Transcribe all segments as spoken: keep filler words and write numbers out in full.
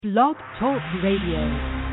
Blog Talk Radio.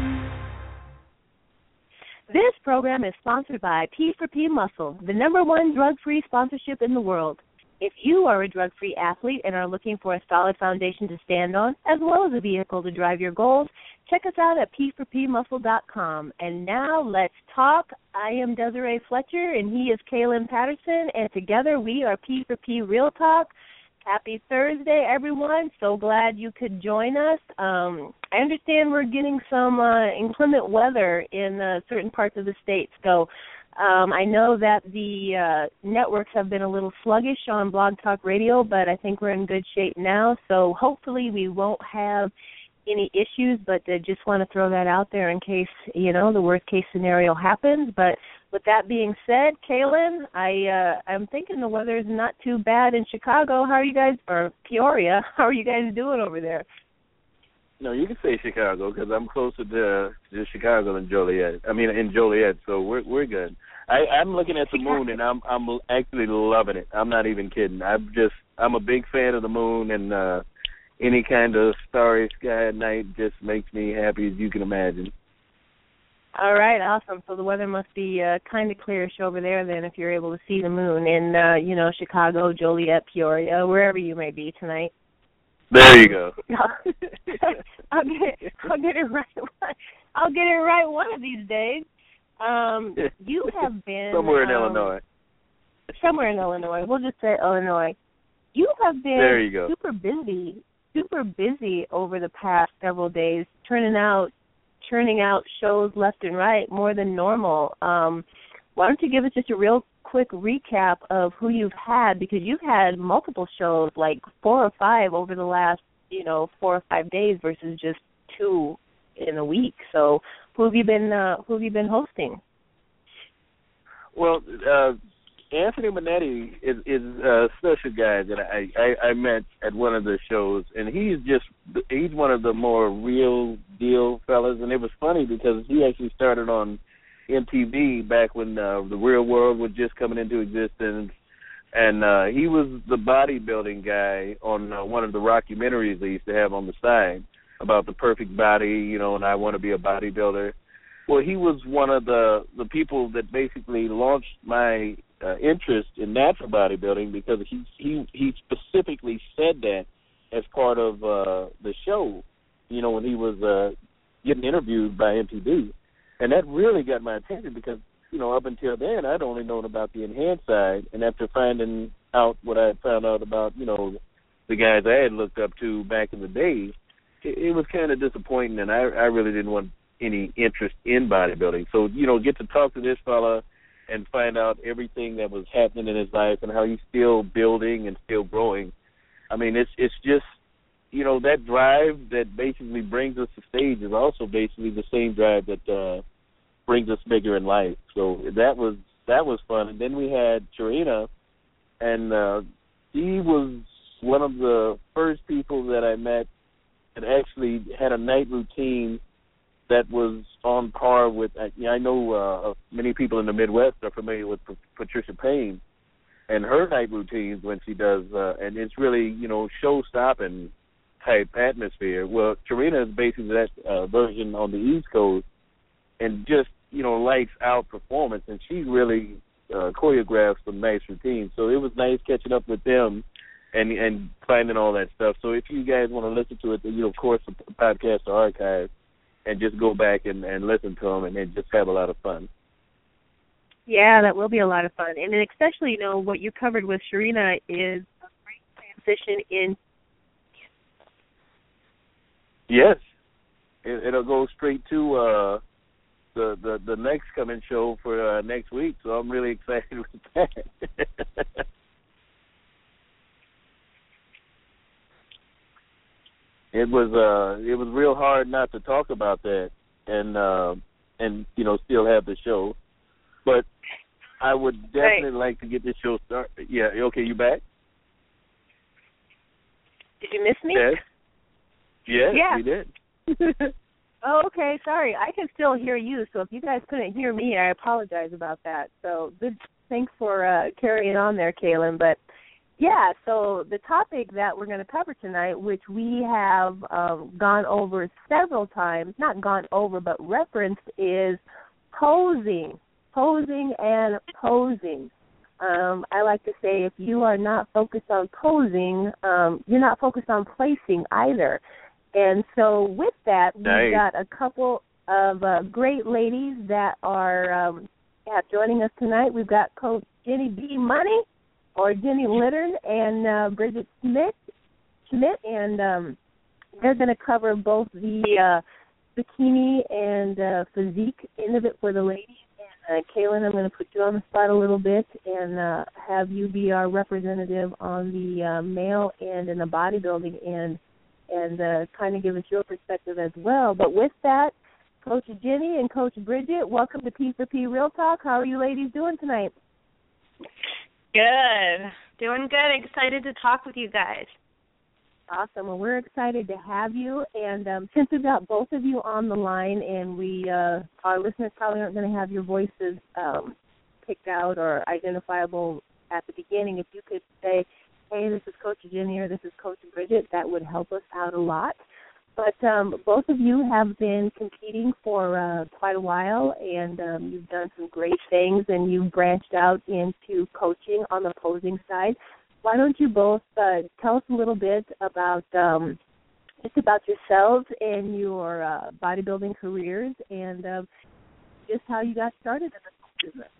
This program is sponsored by P four P Muscle, the number one drug-free sponsorship in the world. If you are a drug-free athlete and are looking for a solid foundation to stand on, as well as a vehicle to drive your goals, check us out at P four P muscle dot com. And now let's talk. I am Desiree Fletcher, and he is Kaylin Patterson, and together we are P four P Real Talk. Happy Thursday, everyone. So glad you could join us. Um, I understand we're getting some uh, inclement weather in uh, certain parts of the state. So um, I know that the uh, networks have been a little sluggish on Blog Talk Radio, but I think we're in good shape now. So hopefully we won't have any issues, but I just want to throw that out there in case, you know, the worst case scenario happens. But with that being said, Kaylin, I, uh, I'm thinking the weather is not too bad in Chicago. How are you guys, or Peoria, how are you guys doing over there? No, you can say Chicago because I'm closer to, to Chicago than Joliet. I mean, in Joliet, so we're we're good. I, I'm looking at the moon and I'm I'm actually loving it. I'm not even kidding. I'm just I'm a big fan of the moon, and uh, any kind of starry sky at night just makes me happy as you can imagine. All right, awesome. So the weather must be uh, kind of clearish over there then if you're able to see the moon in, uh, you know, Chicago, Joliet, Peoria, wherever you may be tonight. There you go. I'll get it, I'll get it right. I'll get it right one of these days. Um, you have been somewhere in um, Illinois. Somewhere in Illinois. We'll just say Illinois. You have been there you go. super busy, super busy over the past several days, turning out, churning out shows left and right, more than normal. Um, why don't you give us just a real quick recap of who you've had, because you've had multiple shows, like four or five over the last, you know, four or five days versus just two in a week. So who have you been, uh, who have you been hosting? Well, uh, Anthony Minetti is, is a special guy that I, I, I met at one of the shows, and he's just, he's one of the more real deal fellas, and it was funny because he actually started on M T V back when uh, the Real World was just coming into existence, and uh, he was the bodybuilding guy on uh, one of the rockumentaries they used to have on the side about the perfect body, you know, and I want to be a bodybuilder. Well, he was one of the, the people that basically launched my uh, interest in natural bodybuilding because he he he specifically said that as part of uh, the show, you know, when he was uh, getting interviewed by M T V. And that really got my attention because, you know, up until then, I'd only known about the enhanced side. And after finding out what I had found out about, you know, the guys I had looked up to back in the day, it, it was kind of disappointing, and I, I really didn't want any interest in bodybuilding. So, you know, get to talk to this fella and find out everything that was happening in his life and how he's still building and still growing. I mean, it's it's just, you know, that drive that basically brings us to stage is also basically the same drive that uh, brings us bigger in life. So that was that was fun. And then we had Sharina, and uh, she was one of the first people that I met that actually had a night routine that was on par with, I know uh, many people in the Midwest are familiar with Patricia Payne and her night routines when she does, uh, and it's really, you know, show-stopping type atmosphere. Well, Sharina is basically that uh, version on the East Coast and just, you know, lights out performance, and she really uh, choreographed some nice routines. So it was nice catching up with them and and finding all that stuff. So if you guys want to listen to it, you know, of course, the podcast are archived, and just go back and, and listen to them and then just have a lot of fun. Yeah, that will be a lot of fun. And then especially, you know, what you covered with Sharina is a great transition in. Yes. It, it'll go straight to uh, the, the, the next coming show for uh, next week, so I'm really excited with that. It was uh it was real hard not to talk about that and uh, and you know still have the show, but I would definitely right. like to get this show started. Yeah, okay, you back? Did you miss me? Yes. Yes, yeah. we did. Oh, okay. Sorry, I can still hear you. So if you guys couldn't hear me, I apologize about that. So good. Thanks for uh, carrying on there, Kaylin. But Yeah, so the topic that we're going to cover tonight, which we have um, gone over several times, not gone over, but referenced, is posing, posing and posing. Um, I like to say if you are not focused on posing, um, you're not focused on placing either. And so with that, we've nice. got a couple of uh, great ladies that are um, yeah, joining us tonight. We've got Coach Jenny B. Money, or Jenny Littern, and uh, Bridget Schmidt, Schmidt, and um, they're going to cover both the uh, bikini and uh, physique end of it for the ladies. And uh, Kaylin, I'm going to put you on the spot a little bit and uh, have you be our representative on the uh, male end and the bodybuilding end, and uh, kind of give us your perspective as well. But with that, Coach Jenny and Coach Bridget, welcome to P four P Real Talk. How are you ladies doing tonight? Good. Doing good. Excited to talk with you guys. Awesome. Well, we're excited to have you. And um, since we've got both of you on the line, and we, uh, our listeners probably aren't going to have your voices um, picked out or identifiable at the beginning, if you could say, hey, this is Coach Jenny or this is Coach Bridget, that would help us out a lot. But um, both of you have been competing for uh, quite a while, and um, you've done some great things, and you've branched out into coaching on the posing side. Why don't you both uh, tell us a little bit about um, just about yourselves and your uh, bodybuilding careers, and uh, just how you got started in this business.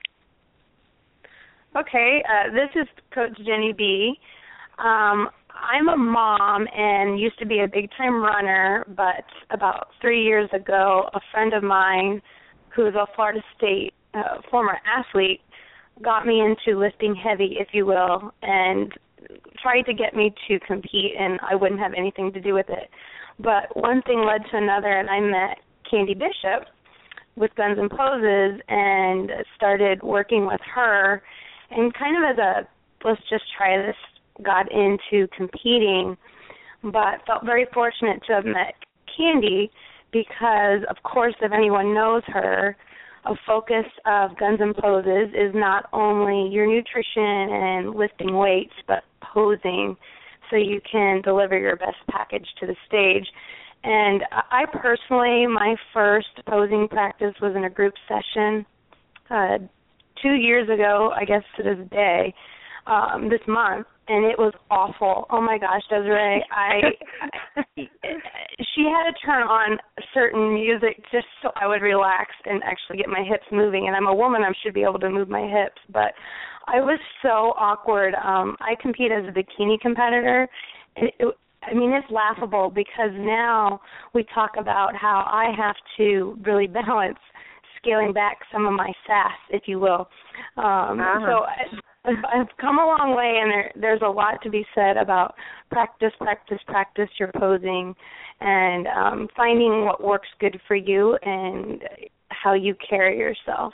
Okay, uh, this is Coach Jenny B. Um, I'm a mom and used to be a big-time runner, but about three years ago, a friend of mine who is a Florida State uh, former athlete got me into lifting heavy, if you will, and tried to get me to compete, and I wouldn't have anything to do with it. But one thing led to another, and I met Candy Bishop with Guns and Poses and started working with her, and kind of as a, let's just try this, got into competing, but felt very fortunate to have met Candy because, of course, if anyone knows her, a focus of Guns and Poses is not only your nutrition and lifting weights, but posing so you can deliver your best package to the stage. And I personally, my first posing practice was in a group session uh, two years ago, I guess to this day, um, this month, and it was awful. Oh, my gosh, Desiree, I, I she had to turn on certain music just so I would relax and actually get my hips moving. And I'm a woman, I should be able to move my hips. But I was so awkward. Um, I compete as a bikini competitor, and it, I mean, it's laughable because now we talk about how I have to really balance scaling back some of my sass, if you will. Um, uh-huh. So I, I've come a long way, and there, there's a lot to be said about practice, practice, practice your posing, and um, finding what works good for you and how you carry yourself.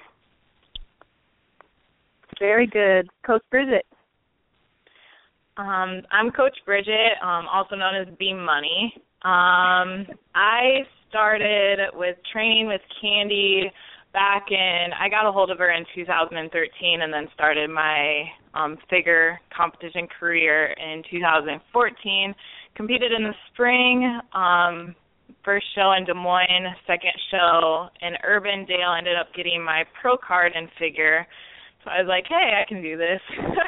Very good. Coach Bridget. Um, I'm Coach Bridget, um, also known as B Money. Um, I started with training with Candy back in, I got a hold of her in two thousand thirteen and then started my um, figure competition career in two thousand fourteen. Competed in the spring, um, first show in Des Moines, second show in Urbandale, ended up getting my pro card in figure. So I was like, hey, I can do this.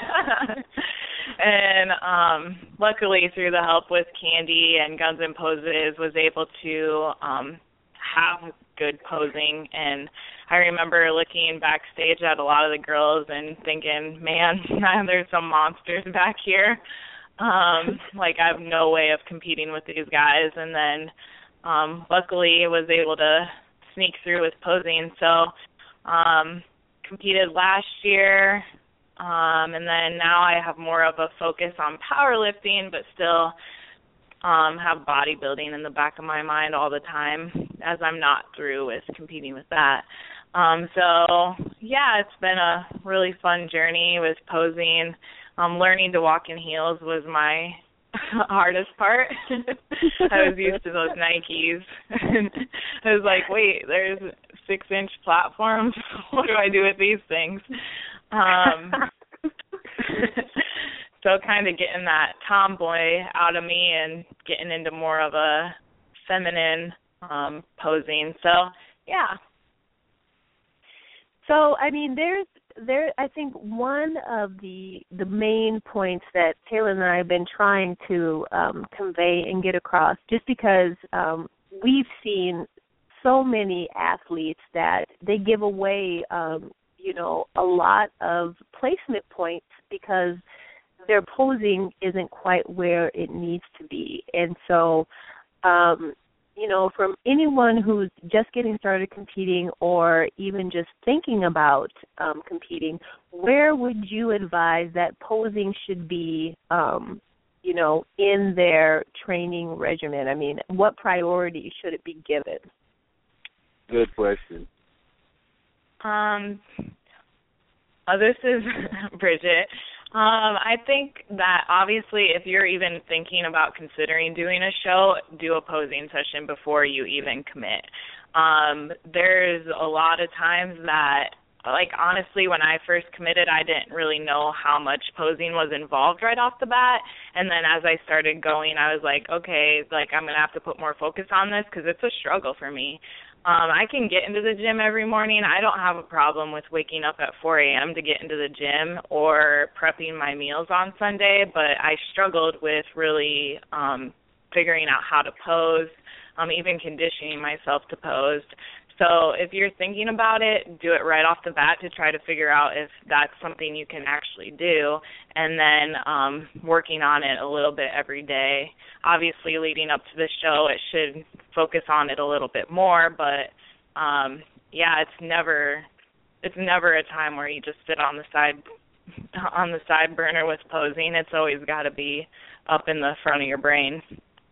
And um, luckily, through the help with Candy and Guns and Poses, was able to um, have good posing. And I remember looking backstage at a lot of the girls and thinking, man, there's some monsters back here. Um, like, I have no way of competing with these guys. And then um, luckily was able to sneak through with posing. So um, competed last year. Um, and then now I have more of a focus on powerlifting, but still um, have bodybuilding in the back of my mind all the time, as I'm not through with competing with that. Um, so, yeah, it's been a really fun journey with posing. Um, learning to walk in heels was my hardest part. I was used to those Nikes. I was like, wait, there's six-inch platforms. What do I do with these things? Um, so kind of getting that tomboy out of me and getting into more of a feminine um, posing. So, yeah. So, I mean, there's there. I think one of the the main points that Taylor and I have been trying to um, convey and get across, just because um, we've seen so many athletes that they give away, um, you know, a lot of placement points because their posing isn't quite where it needs to be. And so, um, you know, from anyone who's just getting started competing or even just thinking about um, competing, where would you advise that posing should be, um, you know, in their training regimen? I mean, what priority should it be given? Good question. Um, oh, this is Bridget. Um, I think that obviously if you're even thinking about considering doing a show, do a posing session before you even commit. Um, there's a lot of times that, like, honestly, when I first committed, I didn't really know how much posing was involved right off the bat. And then as I started going, I was like, okay, like, I'm going to have to put more focus on this because it's a struggle for me. Um, I can get into the gym every morning. I don't have a problem with waking up at four a.m. to get into the gym or prepping my meals on Sunday, but I struggled with really um, figuring out how to pose, um, even conditioning myself to pose. So if you're thinking about it, do it right off the bat to try to figure out if that's something you can actually do, and then um, working on it a little bit every day. Obviously, leading up to the show, it should focus on it a little bit more, but um, yeah, it's never it's never a time where you just sit on the side on the side burner with posing. It's always got to be up in the front of your brain.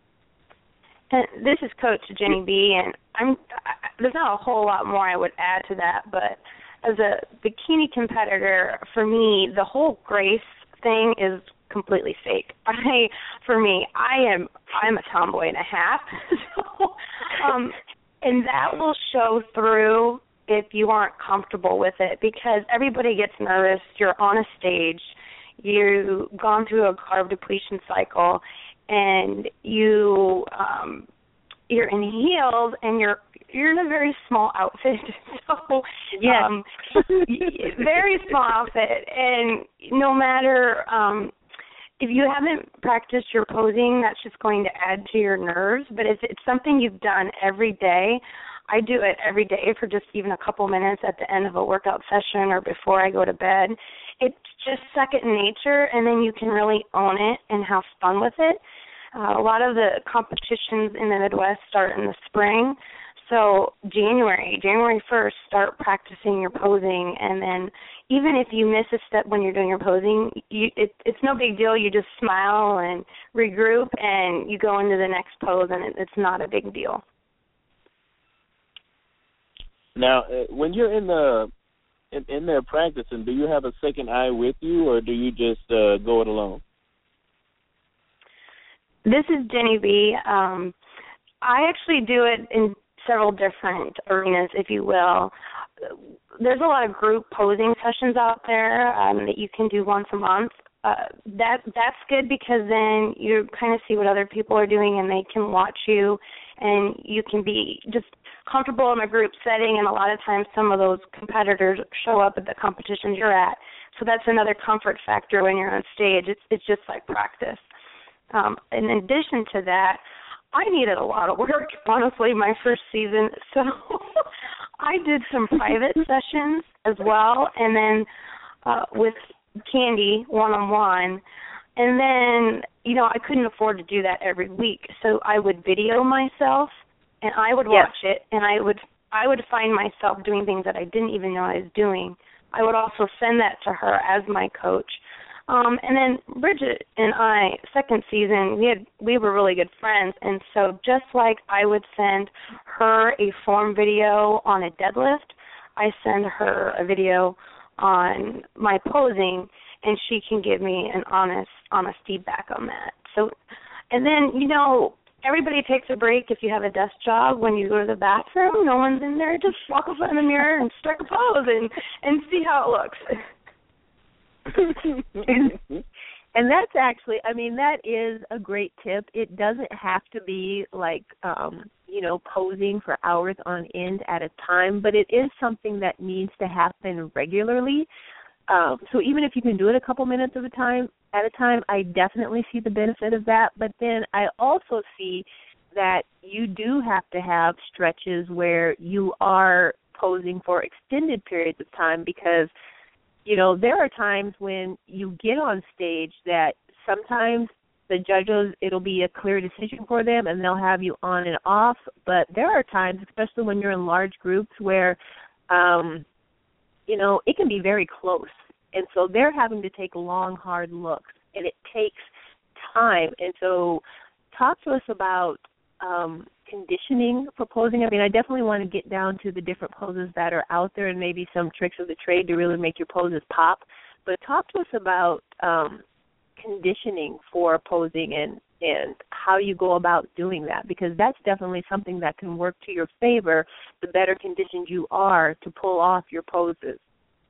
And this is Coach Jenny B, and I'm. I, there's not a whole lot more I would add to that, but as a bikini competitor, for me, the whole grace thing is completely fake. I, for me, I am. I'm a tomboy and a half, so, um, and that will show through if you aren't comfortable with it, because everybody gets nervous. You're on a stage. You've gone through a carb depletion cycle, and you um, you're in heels, and you're you're in a very small outfit. So, yes. um, very small outfit, and no matter um, if you haven't practiced your posing, that's just going to add to your nerves. But if it's something you've done every day, I do it every day for just even a couple minutes at the end of a workout session or before I go to bed. It's just second nature, and then you can really own it and have fun with it. Uh, a lot of the competitions in the Midwest start in the spring. So January, January first, start practicing your posing, and then even if you miss a step when you're doing your posing, you, it, it's no big deal. You just smile and regroup, and you go into the next pose, and it, it's not a big deal. Now, uh, when you're in the in, in there practicing, do you have a second eye with you, or do you just uh, go it alone? This is Jenny B. Um, I actually do it in several different arenas, if you will. There's a lot of group posing sessions out there um, that you can do once a month. Uh, that that's good because then you kind of see what other people are doing, and they can watch you, and you can be just comfortable in a group setting. And a lot of times, some of those competitors show up at the competitions you're at, so that's another comfort factor when you're on stage. It's it's just like practice. Um, in addition to that, I needed a lot of work, honestly, my first season. So I did some private sessions as well, and then uh, with Candy one-on-one. And then, you know, I couldn't afford to do that every week. So I would video myself, and I would watch yes. it, and I would I would find myself doing things that I didn't even know I was doing. I would also send that to her as my coach. Um, and then Bridget and I, second season, we had we were really good friends, and so just like I would send her a form video on a deadlift, I send her a video on my posing, and she can give me an honest, honest feedback on that. So, and then, you know, everybody takes a break if you have a desk job. When you go to the bathroom, no one's in there. Just walk up in the mirror and strike a pose and, and see how it looks. And that's actually, I mean, that is a great tip. It doesn't have to be like, um, you know, posing for hours on end at a time, but it is something that needs to happen regularly. Um, so even if you can do it a couple minutes of a time at a time, I definitely see the benefit of that. But then I also see that you do have to have stretches where you are posing for extended periods of time, because you know, there are times when you get on stage that sometimes the judges, it'll be a clear decision for them and they'll have you on and off. But there are times, especially when you're in large groups, where, um, you know, it can be very close. And so they're having to take long, hard looks, and it takes time. And so talk to us about um, conditioning for posing. I mean, I definitely want to get down to the different poses that are out there and maybe some tricks of the trade to really make your poses pop. But talk to us about um, conditioning for posing and, and how you go about doing that, because that's definitely something that can work to your favor the better conditioned you are to pull off your poses.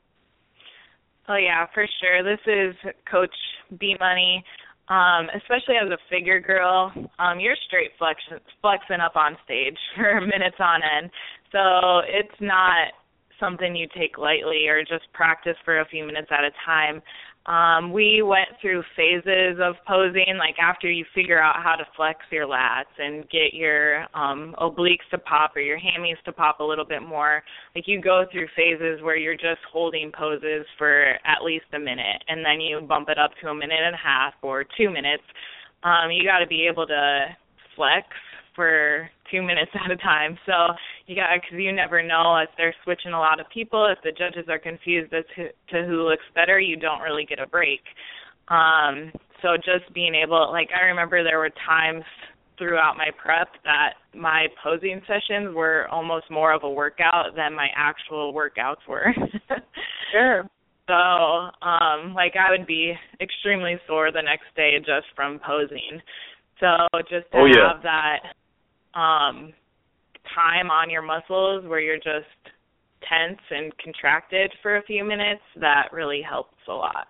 Oh, yeah, for sure. This is Coach B Money. Um, especially as a figure girl, um, you're straight flex, flexing up on stage for minutes on end. So it's not something you take lightly or just practice for a few minutes at a time. Um, we went through phases of posing, like after you figure out how to flex your lats and get your um, obliques to pop or your hammies to pop a little bit more. Like you go through phases where you're just holding poses for at least a minute, and then you bump it up to a minute and a half or two minutes. Um, you got to be able to flex for two minutes at a time. So you got, because you never know if they're switching a lot of people, if the judges are confused as to, to who looks better, you don't really get a break. Um, so just being able, like I remember there were times throughout my prep that my posing sessions were almost more of a workout than my actual workouts were. Sure. So, um, like I would be extremely sore the next day just from posing. So just to oh, yeah. have that um, time on your muscles where you're just tense and contracted for a few minutes, that really helps a lot.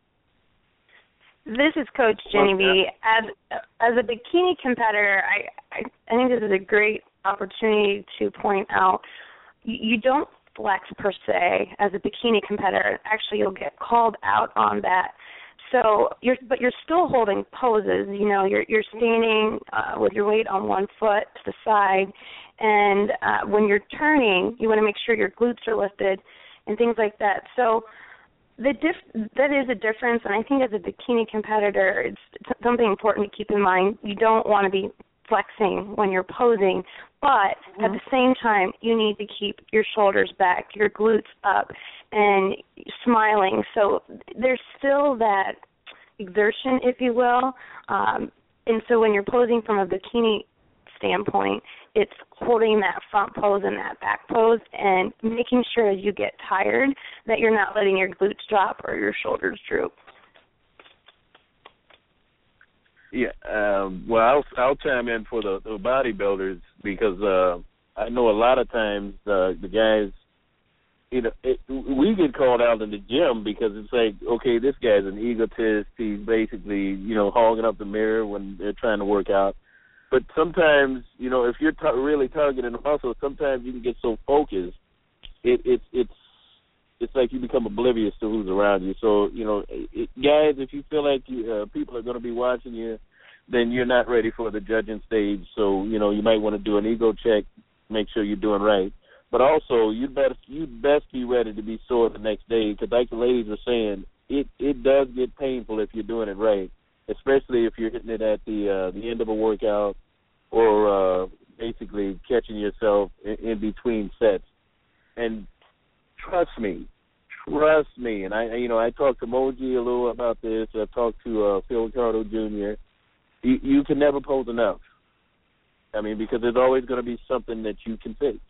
This is Coach Jenny B. As, as a bikini competitor, I, I, I think this is a great opportunity to point out you, you don't flex per se as a bikini competitor. Actually, you'll get called out on that. So, you're, but you're still holding poses. You know, you're you're standing uh, with your weight on one foot to the side, and uh, when you're turning, you want to make sure your glutes are lifted and things like that. So, the diff- that is a difference, and I think as a bikini competitor, it's, it's something important to keep in mind. You don't want to be flexing when you're posing, but mm-hmm. at the same time, you need to keep your shoulders back, your glutes up, and smiling. So there's still that exertion, if you will. Um, and so when you're posing from a bikini standpoint, it's holding that front pose and that back pose and making sure as you get tired that you're not letting your glutes drop or your shoulders droop. Yeah, um, well, I'll, I'll chime in for the, the bodybuilders because uh, I know a lot of times uh, the guys, you know, it, we get called out in the gym because it's like, okay, this guy's an egotist. He's basically, you know, hogging up the mirror when they're trying to work out. But sometimes, you know, if you're t- really targeting the muscle, sometimes you can get so focused, it, it, it's it's like you become oblivious to who's around you. So, you know, it, guys, if you feel like you, uh, people are going to be watching you, then you're not ready for the judging stage. So, you know, you might want to do an ego check, make sure you're doing right. But also, you'd best, you'd best be ready to be sore the next day because like the ladies are saying, it, it does get painful if you're doing it right, especially if you're hitting it at the uh, the end of a workout or uh, basically catching yourself in, in between sets. And trust me, trust me, and I, you know, I talked to Moji a little about this. I talked to uh, Phil Ricardo Junior You, you can never pose enough. I mean, because there's always going to be something that you can fix.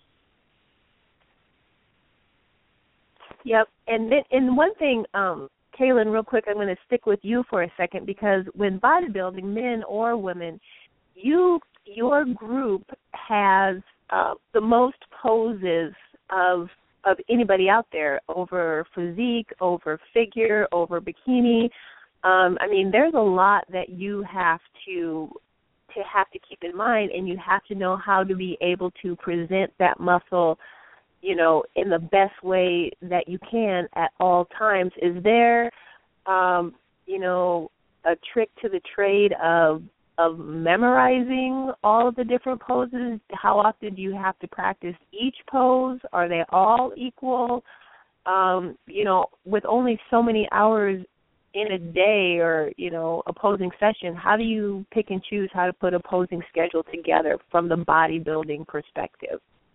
Yep, and then, and one thing, um, Kaylin, real quick, I'm going to stick with you for a second because when bodybuilding, men or women, you your group has uh, the most poses of of anybody out there over physique, over figure, over bikini. Um, I mean, there's a lot that you have to to have to keep in mind, and you have to know how to be able to present that muscle, you know, in the best way that you can at all times. Is there, um, you know, a trick to the trade of of memorizing all of the different poses? How often do you have to practice each pose? Are they all equal? Um, you know, with only so many hours in a day or, you know, a posing session, how do you pick and choose how to put a posing schedule together from the bodybuilding perspective?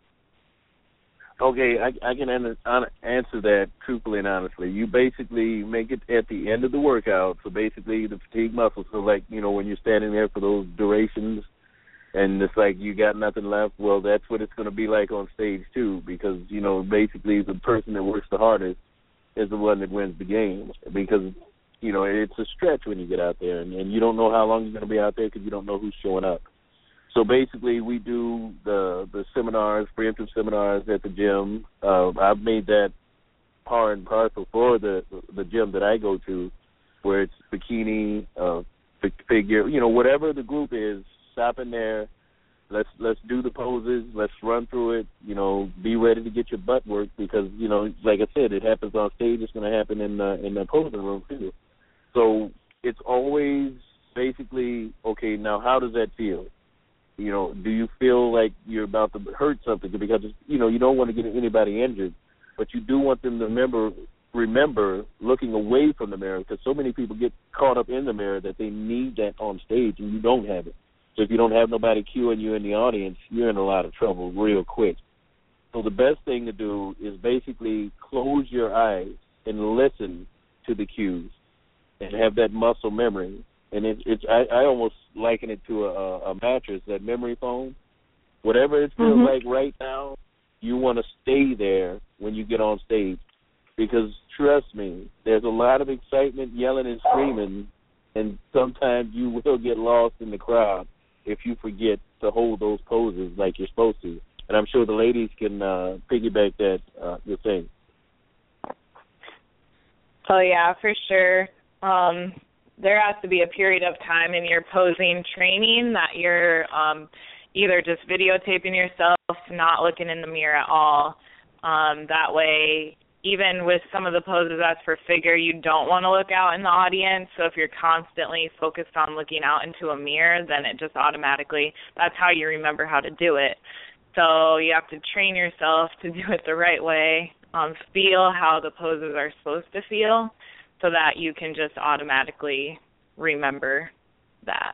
Okay, I, I can an, answer that truthfully and honestly. You basically make it at the end of the workout, so basically the fatigue muscles, so like, you know, when you're standing there for those durations and it's like you got nothing left, well, that's what it's going to be like on stage too, because, you know, basically the person that works the hardest is the one that wins the game, because, you know, it's a stretch when you get out there, and, and you don't know how long you're going to be out there because you don't know who's showing up. So basically, we do the the seminars, preemptive seminars at the gym. Uh, I've made that par and parcel for the the gym that I go to, where it's bikini, uh, figure, you know, whatever the group is. Stop in there. Let's let's do the poses. Let's run through it. You know, be ready to get your butt worked because, you know, like I said, it happens on stage. It's going to happen in the in the posing room too. So it's always basically, okay, now how does that feel? You know, do you feel like you're about to hurt something? Because, you know, you don't want to get anybody injured, but you do want them to remember, remember looking away from the mirror, because so many people get caught up in the mirror that they need that on stage, and you don't have it. So if you don't have nobody cueing you in the audience, you're in a lot of trouble real quick. So the best thing to do is basically close your eyes and listen to the cues and have that muscle memory. And it, it's I, I almost liken it to a, a mattress, that memory foam. Whatever it feels mm-hmm. like right now, you want to stay there when you get on stage. Because trust me, there's a lot of excitement, yelling and screaming, and sometimes you will get lost in the crowd if you forget to hold those poses like you're supposed to. And I'm sure the ladies can uh, piggyback that uh, the thing. Oh, yeah, for sure. Um There has to be a period of time in your posing training that you're um, either just videotaping yourself, not looking in the mirror at all. Um, that way, even with some of the poses that's for figure, you don't want to look out in the audience. So if you're constantly focused on looking out into a mirror, then it just automatically, that's how you remember how to do it. So you have to train yourself to do it the right way, um, feel how the poses are supposed to feel, so that you can just automatically remember that.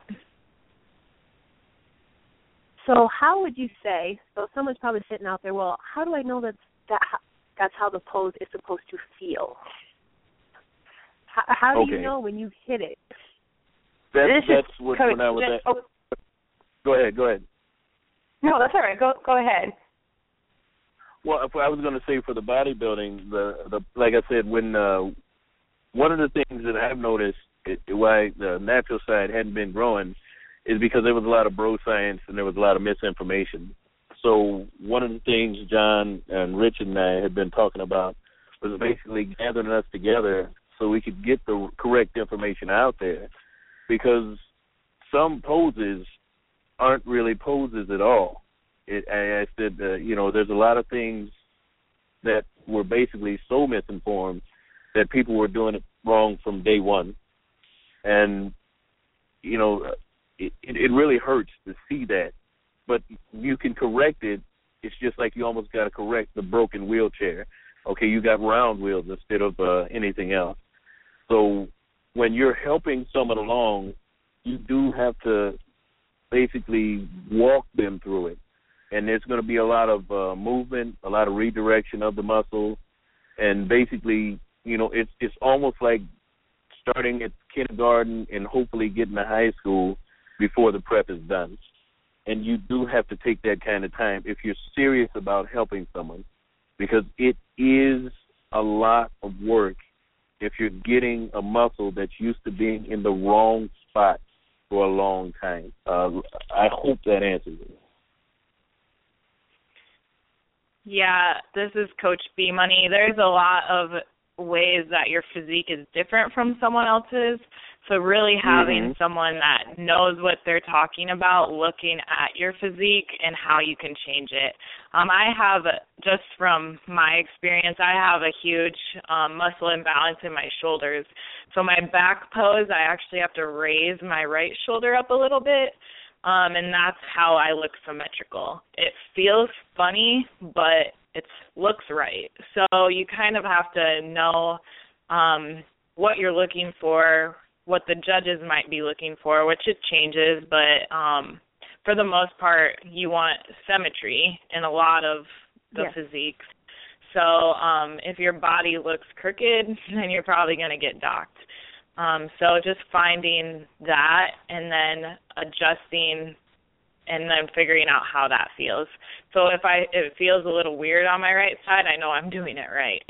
So how would you say, so someone's probably sitting out there, well, how do I know that, that that's how the pose is supposed to feel? How, how do okay. you know when you've hit it? That's, this that's is what, Coach, when I was just, at... oh. Go ahead, go ahead. No, that's all right. Go go ahead. Well, if I was going to say for the bodybuilding, the, the like I said, when... Uh, one of the things that I've noticed it, why the natural side hadn't been growing is because there was a lot of bro science and there was a lot of misinformation. So one of the things John and Rich and I had been talking about was basically gathering us together so we could get the correct information out there, because some poses aren't really poses at all. It, I, I said, uh, you know, there's a lot of things that were basically so misinformed that people were doing it wrong from day one. And, you know, it, it really hurts to see that. But you can correct it. It's just like you almost got to correct the broken wheelchair. Okay, you got round wheels instead of uh, anything else. So when you're helping someone along, you do have to basically walk them through it. And there's going to be a lot of uh, movement, a lot of redirection of the muscle, and basically, you know, it's it's almost like starting at kindergarten and hopefully getting to high school before the prep is done. And you do have to take that kind of time if you're serious about helping someone, because it is a lot of work if you're getting a muscle that's used to being in the wrong spot for a long time. Uh, I hope that answers it. Yeah, this is Coach B Money. There's a lot of ways that your physique is different from someone else's. So really having mm-hmm. someone that knows what they're talking about, looking at your physique and how you can change it. Um, I have, just from my experience, I have a huge um, muscle imbalance in my shoulders. So my back pose, I actually have to raise my right shoulder up a little bit, um, and that's how I look symmetrical. It feels funny, but it looks right. So you kind of have to know um, what you're looking for, what the judges might be looking for, which it changes, but um, for the most part, you want symmetry in a lot of the yes. physiques. So um, if your body looks crooked, then you're probably going to get docked. Um, so just finding that and then adjusting and then figuring out how that feels. So if I if it feels a little weird on my right side, I know I'm doing it right.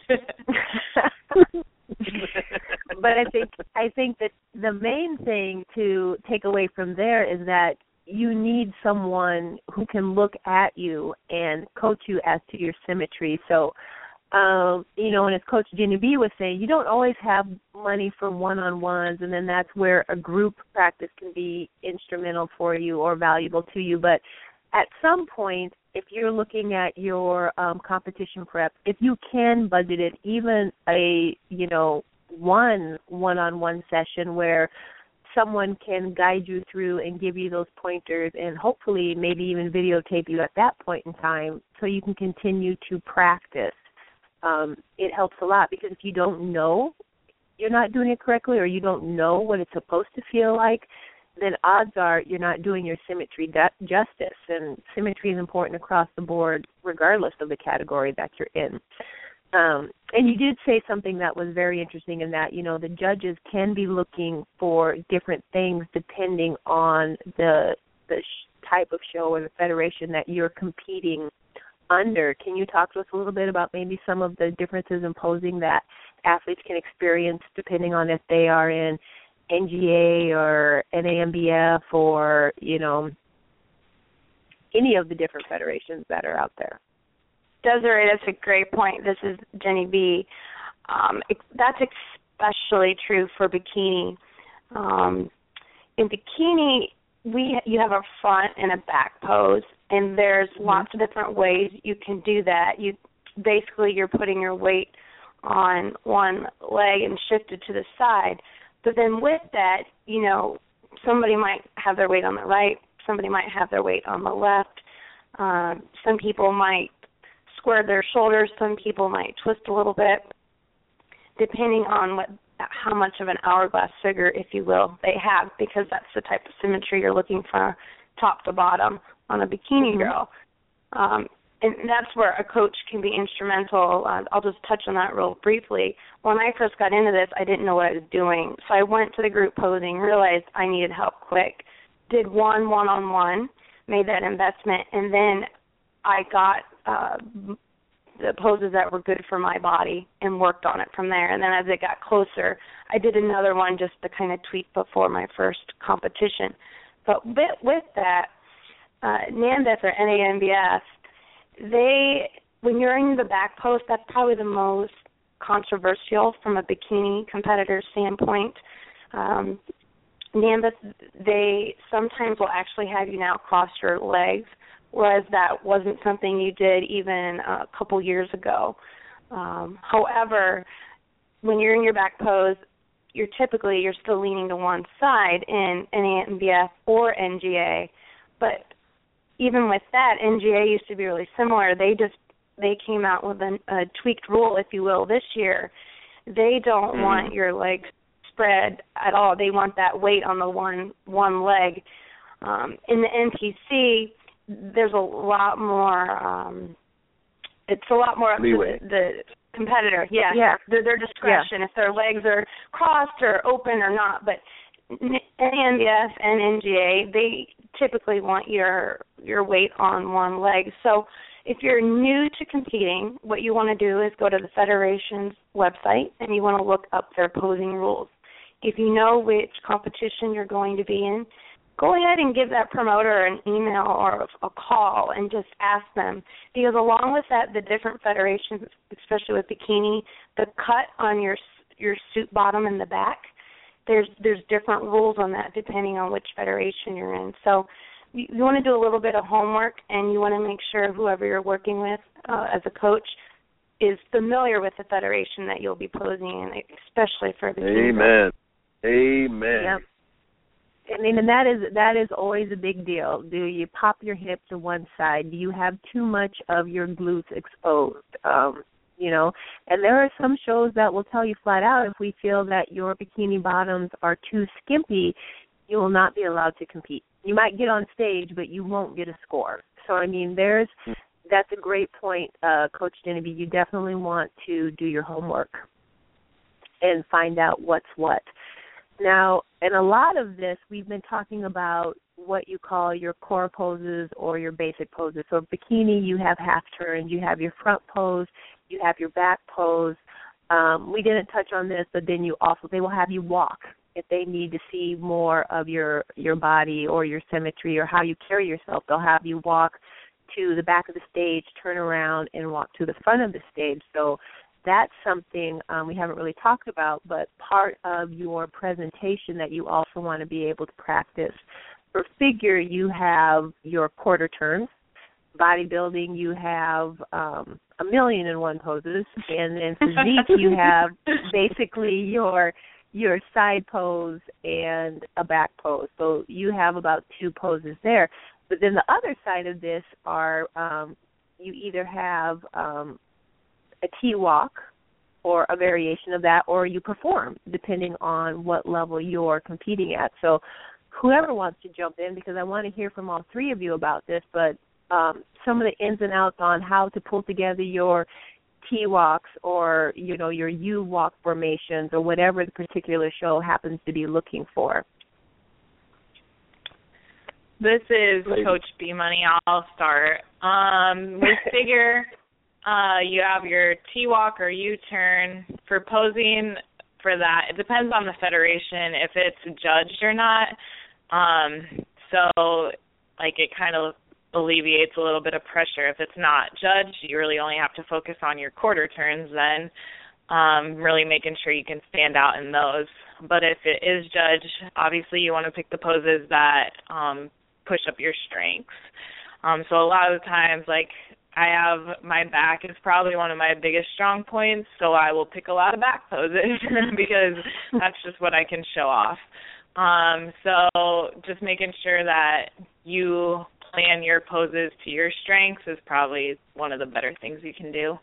But I think I think that the main thing to take away from there is that you need someone who can look at you and coach you as to your symmetry. So, um, you know, and as Coach Jenny B was saying, you don't always have money for one-on-ones, and then that's where a group practice can be instrumental for you or valuable to you. But at some point, if you're looking at your um, competition prep, if you can budget it, even a, you know, one one-on-one session where someone can guide you through and give you those pointers and hopefully maybe even videotape you at that point in time so you can continue to practice. Um, it helps a lot, because if you don't know you're not doing it correctly or you don't know what it's supposed to feel like, then odds are you're not doing your symmetry du- justice. And symmetry is important across the board regardless of the category that you're in. Um, and you did say something that was very interesting in that, you know, the judges can be looking for different things depending on the the sh- type of show or the federation that you're competing under. Can you talk to us a little bit about maybe some of the differences in posing that athletes can experience depending on if they are in N G A or N A M B F or, you know, any of the different federations that are out there? Desiree, that's a great point. This is Jenny B. Um, it, that's especially true for bikini. Um, in bikini, we you have a front and a back pose, and there's mm-hmm. lots of different ways you can do that. You basically you're putting your weight on one leg and shifted to the side. But then with that, you know, somebody might have their weight on the right, somebody might have their weight on the left. Uh, some people might square their shoulders, some people might twist a little bit, depending on what how much of an hourglass figure, if you will, they have, because that's the type of symmetry you're looking for top to bottom on a bikini mm-hmm. girl. Um, and that's where a coach can be instrumental. Uh, I'll just touch on that real briefly. When I first got into this, I didn't know what I was doing. So I went to the group posing, realized I needed help quick, did one one-on-one, made that investment, and then I got uh, the poses that were good for my body and worked on it from there. And then as it got closer, I did another one just to kind of tweak before my first competition. But with, with that, uh, NAMBIF or N A M B F, they, when you're in the back post, that's probably the most controversial from a bikini competitor standpoint. Um, NAMBIF, they sometimes will actually have you now cross your legs, whereas that wasn't something you did even a couple years ago. Um, however, when you're in your back pose, you're typically, you're still leaning to one side in N A M B F or N G A. But even with that, N G A used to be really similar. They just, they came out with a, a tweaked rule, if you will, this year. They don't mm-hmm. want your legs spread at all. They want that weight on the one one leg. Um, in the N P C, there's a lot more, um, it's a lot more up to the, the competitor. Yeah, yeah. Their, their discretion, yeah. if their legs are crossed or open or not. But N A M B F and N G A, they typically want your your weight on one leg. So if you're new to competing, what you want to do is go to the Federation's website and you want to look up their posing rules. If you know which competition you're going to be in, go ahead and give that promoter an email or a call and just ask them. Because along with that, the different federations, especially with bikini, the cut on your your suit bottom in the back, there's there's different rules on that depending on which federation you're in. So you, you want to do a little bit of homework, and you want to make sure whoever you're working with uh, as a coach is familiar with the federation that you'll be posing in, especially for bikini. Amen. Amen. Yep. I mean, and that is that is always a big deal. Do you pop your hip to one side? Do you have too much of your glutes exposed? Um, you know, and there are some shows that will tell you flat out, if we feel that your bikini bottoms are too skimpy, you will not be allowed to compete. You might get on stage, but you won't get a score. So, I mean, there's that's a great point, uh, Coach Genevieve. You definitely want to do your homework and find out what's what. Now, in a lot of this, we've been talking about what you call your core poses or your basic poses. So bikini, you have half turns, you have your front pose, you have your back pose. Um, we didn't touch on this, but then you also, they will have you walk if they need to see more of your, your body or your symmetry or how you carry yourself. They'll have you walk to the back of the stage, turn around, and walk to the front of the stage. So that's something um, we haven't really talked about, but part of your presentation that you also want to be able to practice. For figure, you have your quarter turns. Bodybuilding, you have um, a million and one poses. And in physique, you have basically your your side pose and a back pose. So you have about two poses there. But then the other side of this are um, you either have um, a T-walk or a variation of that, or you perform, depending on what level you're competing at. So whoever wants to jump in, because I want to hear from all three of you about this, but um, some of the ins and outs on how to pull together your T-walks or, you know, your U-walk formations or whatever the particular show happens to be looking for. This is Coach B Money. I'll start. Um, with figure, uh, you have your T-walk or U-turn. For posing for that, it depends on the federation if it's judged or not. Um, so, like, it kind of alleviates a little bit of pressure. If it's not judged, you really only have to focus on your quarter turns then, um, really making sure you can stand out in those. But if it is judged, obviously you want to pick the poses that um, push up your strengths. Um, so a lot of the times, like, I have my back is probably one of my biggest strong points, so I will pick a lot of back poses because that's just what I can show off. Um, so just making sure that you plan your poses to your strengths is probably one of the better things you can do.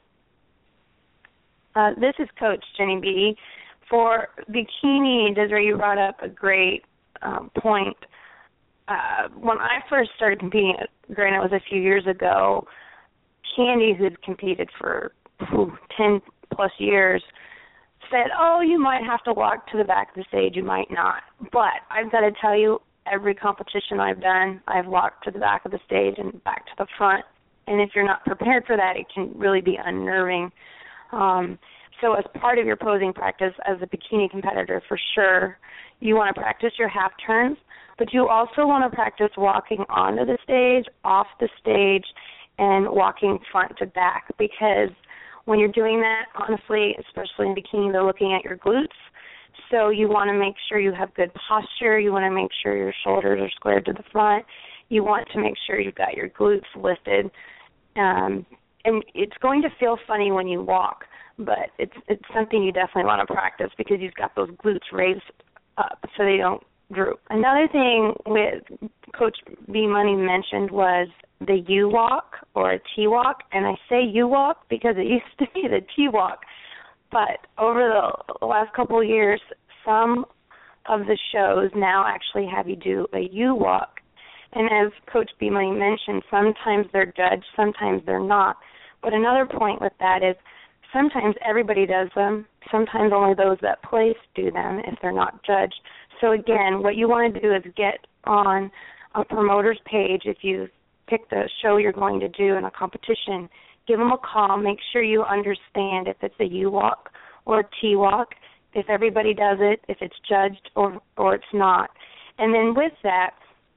Uh, this is Coach Jenny B. For bikini, Desiree, you brought up a great um, point. Uh, when I first started competing, granted it was a few years ago, Candy, who'd competed for whew, ten plus years, said, oh, you might have to walk to the back of the stage, you might not. But I've got to tell you, every competition I've done, I've walked to the back of the stage and back to the front. And if you're not prepared for that, it can really be unnerving. Um, so as part of your posing practice as a bikini competitor, for sure, you want to practice your half turns, but you also want to practice walking onto the stage, off the stage, and walking front to back, because when you're doing that, honestly, especially in bikini, they're looking at your glutes. So you want to make sure you have good posture. You want to make sure your shoulders are squared to the front. You want to make sure you've got your glutes lifted. Um, and it's going to feel funny when you walk, but it's it's something you definitely want to practice because you've got those glutes raised up so they don't droop. Another thing with Coach B Money mentioned was the U-walk or a T-walk, and I say U-walk because it used to be the T-walk. But over the last couple of years, some of the shows now actually have you do a U-walk. And as Coach B Money mentioned, sometimes they're judged, sometimes they're not. But another point with that is sometimes everybody does them, sometimes only those that place do them if they're not judged. So again, what you want to do is get on a promoter's page if you pick the show you're going to do in a competition. Give them a call. Make sure you understand if it's a U-walk or a T-walk, if everybody does it, if it's judged or or it's not. And then with that,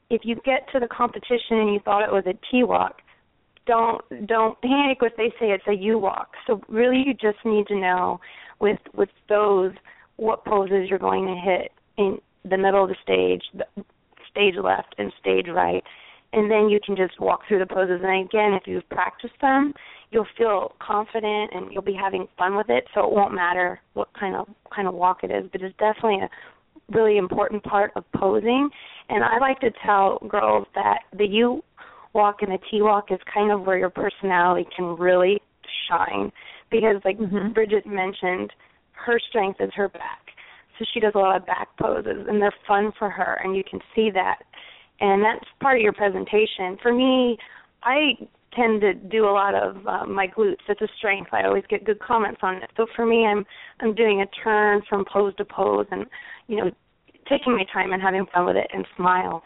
if you get to the competition and you thought it was a T walk, don't don't panic if they say it's a U walk. So really, you just need to know with with those what poses you're going to hit in the middle of the stage, the stage left and stage right, and then you can just walk through the poses. And again, if you've practiced them, you'll feel confident and you'll be having fun with it. So it won't matter what kind of kind of walk it is, but it's definitely a really important part of posing. And I like to tell girls that the U walk and the T walk is kind of where your personality can really shine, because like mm-hmm. Bridget mentioned, her strength is her back. So she does a lot of back poses, and they're fun for her, and you can see that. And that's part of your presentation. For me, I tend to do a lot of uh, my glutes. It's a strength. I always get good comments on it. So for me, I'm I'm doing a turn from pose to pose, and you know, taking my time and having fun with it and smile.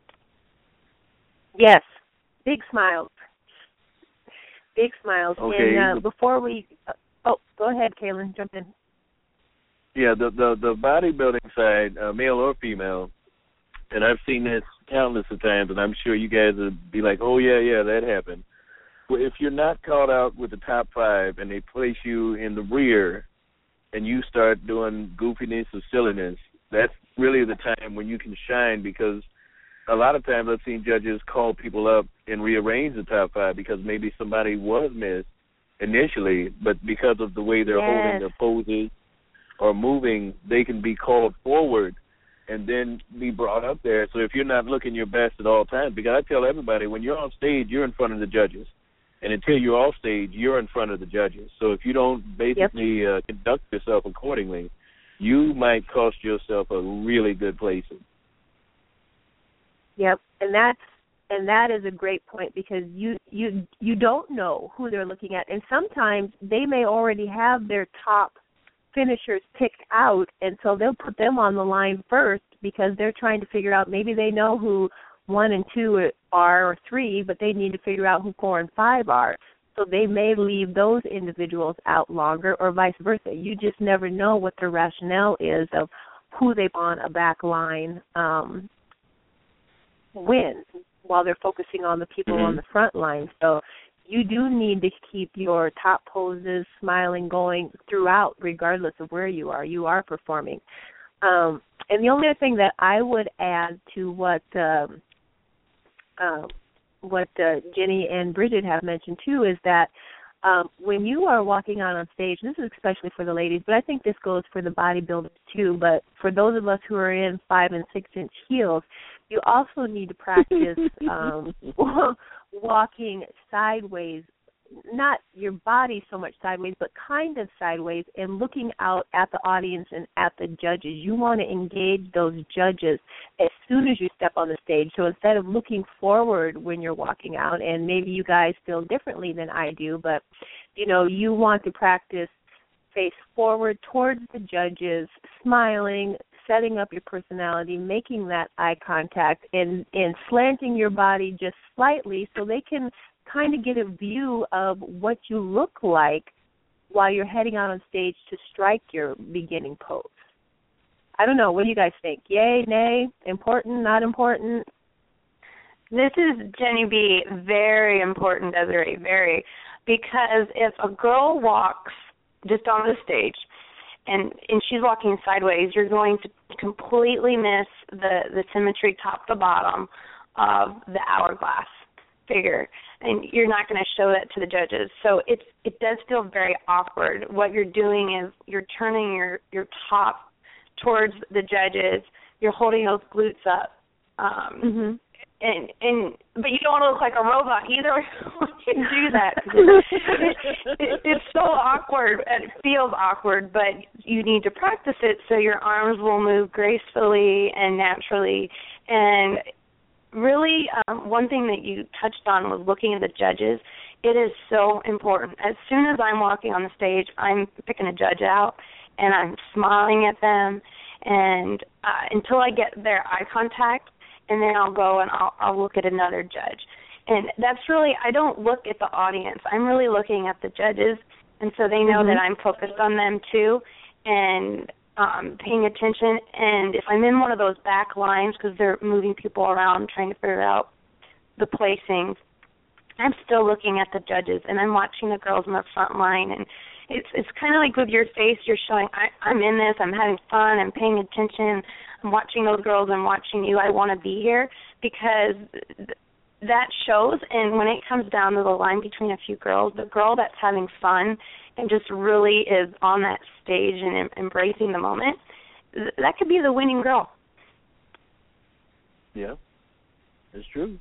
Yes, big smiles. Big smiles. Okay. And uh, before we, uh, oh, go ahead, Kaylin, jump in. Yeah, the the, the bodybuilding side, uh, male or female, and I've seen this countless of times, and I'm sure you guys would be like, oh, yeah, yeah, that happened. Well, if you're not called out with the top five and they place you in the rear and you start doing goofiness or silliness, that's really the time when you can shine, because a lot of times I've seen judges call people up and rearrange the top five because maybe somebody was missed initially, but because of the way they're yes. holding their poses or moving, they can be called forward and then be brought up there. So if you're not looking your best at all times, because I tell everybody, when you're on stage, you're in front of the judges. And until you're off stage, you're in front of the judges. So if you don't basically yep. uh, conduct yourself accordingly, you might cost yourself a really good placing. Yep, and that's and that is a great point, because you you you don't know who they're looking at, and sometimes they may already have their top finishers picked out, and so they'll put them on the line first because they're trying to figure out, maybe they know who one and two are or three, but they need to figure out who four and five are. So they may leave those individuals out longer, or vice versa. You just never know what their rationale is of who they on a back line um, win while they're focusing on the people mm-hmm. on the front line. So you do need to keep your top poses smiling going throughout, regardless of where you are. You are performing. Um, and the only other thing that I would add to what um, uh, what uh, Jenny and Bridget have mentioned, too, is that um, when you are walking out on stage, this is especially for the ladies, but I think this goes for the bodybuilders, too, but for those of us who are in five- and six-inch heels, you also need to practice um, walking sideways, not your body so much sideways, but kind of sideways, and looking out at the audience and at the judges. You want to engage those judges as soon as you step on the stage. So instead of looking forward when you're walking out, and maybe you guys feel differently than I do, but, you know, you want to practice face forward towards the judges, smiling, setting up your personality, making that eye contact, and, and slanting your body just slightly so they can kind of get a view of what you look like while you're heading out on stage to strike your beginning pose. I don't know. What do you guys think? Yay, nay, important, not important? This is, Jenny B., very important, Desiree, very, because if a girl walks just on the stage and, and she's walking sideways, you're going to completely miss the, the symmetry top to bottom of the hourglass figure, and you're not going to show that to the judges. So it it does feel very awkward. What you're doing is you're turning your, your top towards the judges. You're holding those glutes up. Um, mm-hmm. And and but you don't want to look like a robot either when you do that. it, it, it's so awkward, and it feels awkward, but you need to practice it so your arms will move gracefully and naturally. And really, um, one thing that you touched on was looking at the judges. It is so important. As soon as I'm walking on the stage, I'm picking a judge out, and I'm smiling at them, and uh, until I get their eye contact, and then I'll go and I'll, I'll look at another judge. And that's really, I don't look at the audience. I'm really looking at the judges, and so they know mm-hmm. that I'm focused on them too. And um, paying attention. And if I'm in one of those back lines, because they're moving people around trying to figure out the placings, I'm still looking at the judges, and I'm watching the girls in the front line. And it's it's kind of like with your face, you're showing, I, I'm in this, I'm having fun, I'm paying attention, I'm watching those girls, I'm watching you, I want to be here, because th- that shows. And when it comes down to the line between a few girls, the girl that's having fun and just really is on that stage and em- embracing the moment, th- that could be the winning girl. Yeah, it's true.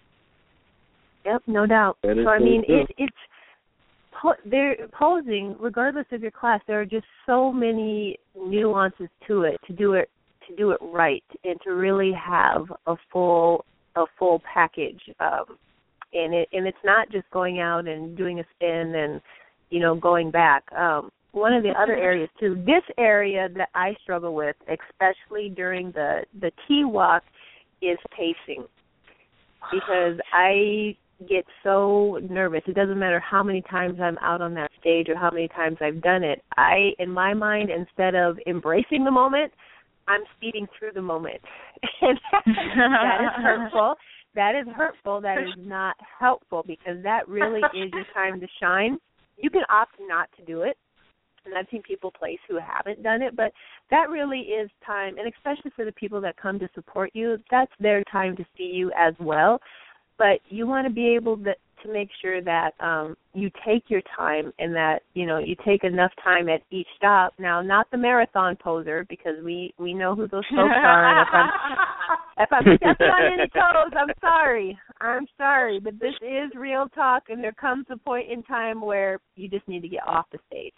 Yep, no doubt. That is so I so mean, true. it, it's po- they're posing, regardless of your class. There are just so many nuances to it to do it to do it right and to really have a full a full package. Um, and it and it's not just going out and doing a spin and you know going back. Um, one of the other areas too. This area that I struggle with, especially during the the T walk, is pacing, because I get so nervous. It doesn't matter how many times I'm out on that stage or how many times I've done it. I, in my mind, instead of embracing the moment, I'm speeding through the moment. And that is hurtful. That is hurtful. That is not helpful, because that really is your time to shine. You can opt not to do it, and I've seen people place who haven't done it, but that really is time, and especially for the people that come to support you, that's their time to see you as well. But you want to be able to, to make sure that um, you take your time and that, you know, you take enough time at each stop. Now, not the marathon poser, because we, we know who those folks are. And if I'm, if I'm stepping on any toes, I'm sorry. I'm sorry. But this is real talk, and there comes a point in time where you just need to get off the stage.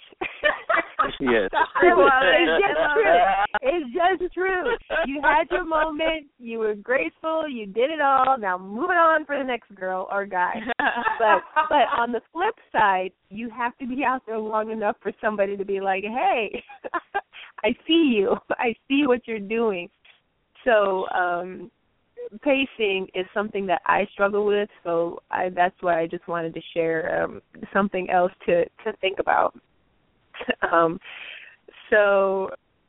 Yes. I love it. It's just true. It's just true. You had your moment. You were graceful. You did it all. Now moving on for the next girl or guy. But but on the flip side, you have to be out there long enough for somebody to be like, hey, I see you. I see what you're doing. So um, pacing is something that I struggle with. So I, that's why I just wanted to share um, something else to, to think about. Um, so,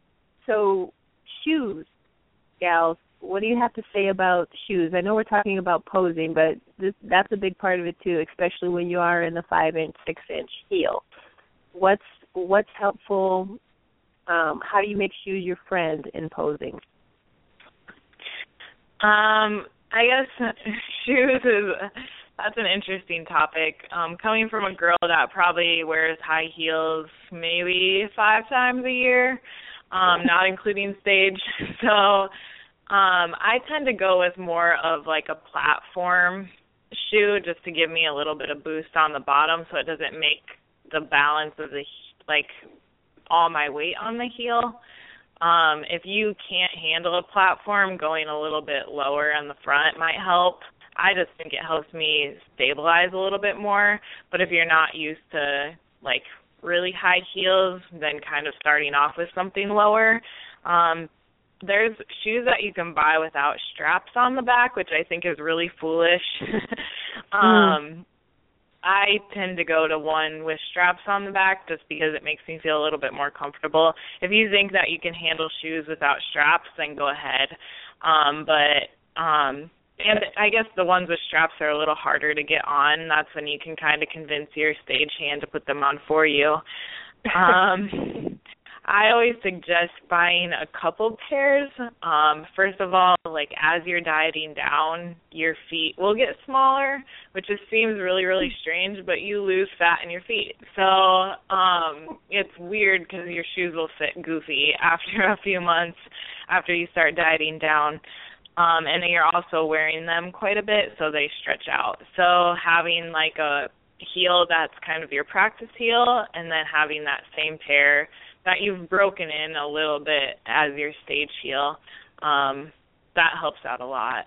so shoes, gals, what do you have to say about shoes? I know we're talking about posing, but this, that's a big part of it too, especially when you are in the five-inch, six-inch heel. What's what's helpful? Um, how do you make shoes your friend in posing? Um, I guess shoes is... That's an interesting topic. Um, coming from a girl that probably wears high heels maybe five times a year, um, not including stage. So um, I tend to go with more of like a platform shoe, just to give me a little bit of boost on the bottom, so it doesn't make the balance of the, like, all my weight on the heel. Um, if you can't handle a platform, going a little bit lower on the front might help. I just think it helps me stabilize a little bit more. But if you're not used to, like, really high heels, then kind of starting off with something lower. Um, there's shoes that you can buy without straps on the back, which I think is really foolish. um, mm. I tend to go to one with straps on the back just because it makes me feel a little bit more comfortable. If you think that you can handle shoes without straps, then go ahead. Um, but... Um, And I guess the ones with straps are a little harder to get on. That's when you can kind of convince your stagehand to put them on for you. Um, I always suggest buying a couple pairs. Um, first of all, like as you're dieting down, your feet will get smaller, which just seems really, really strange, but you lose fat in your feet. So um, it's weird because your shoes will fit goofy after a few months after you start dieting down. Um, and then you're also wearing them quite a bit, so they stretch out. So having like a heel that's kind of your practice heel, and then having that same pair that you've broken in a little bit as your stage heel, um, that helps out a lot.